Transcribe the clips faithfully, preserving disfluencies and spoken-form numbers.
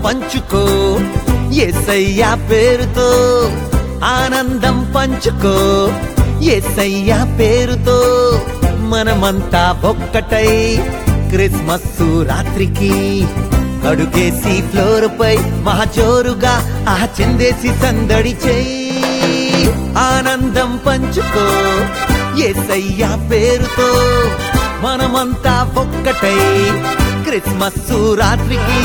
పంచుకో యేసయ్య పేరుతో ఆనందం పంచుకో యేసయ్య పేరుతో మనమంతా ఒక్కటై క్రిస్మస్ రాత్రికి అడుగేసి ఫ్లోర్ పై మహాజోరుగా ఆ చిందేసి సందడి చెయ్యి ఆనందం పంచుకో యేసయ్య పేరుతో మనమంతా ఒక్కటై క్రిస్మస్ రాత్రికి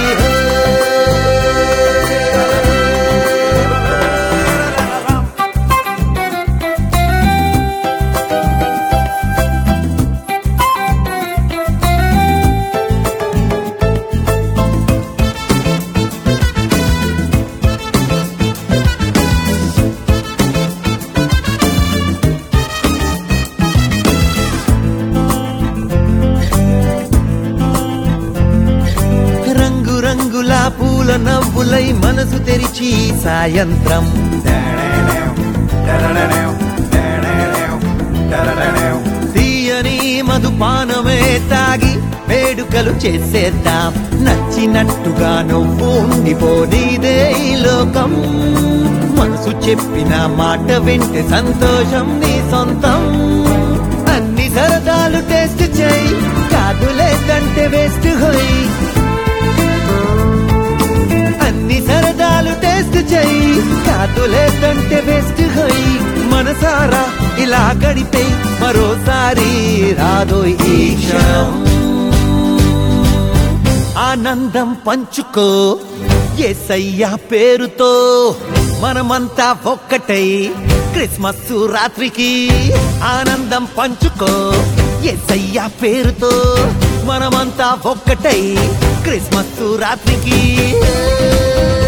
రంగుల పూల నవ్వులై మనసు తెరిచి సాయంత్రం తీయని మధుపానమే తాగి వేడుకలు చేసేద్దాం నచ్చినట్టుగా నువ్వు ఉండిపోనీదే ఈ లోకం మనసు చెప్పిన మాట వింటే సంతోషం నీ సొంతం అన్ని సరదాలు టేస్ట్ చేయి కాదు లేదంటే వేస్ట్ హోయి అన్ని సరదాలు టేస్ట్ చెయ్యి కాదు లేదంటే వేస్ట్ హోయి మనసారా ఇలా గడిపే మరోసారి రాదో ఈ క్షణం ఆనందం పంచుకో యేసయ్య పేరుతో మనమంతా ఒక్కటై క్రిస్మస్ రాత్రికి ఆనందం పంచుకో యేసయ్య పేరుతో మనమంతా ఒక్కటై క్రిస్మస్ రాత్రికి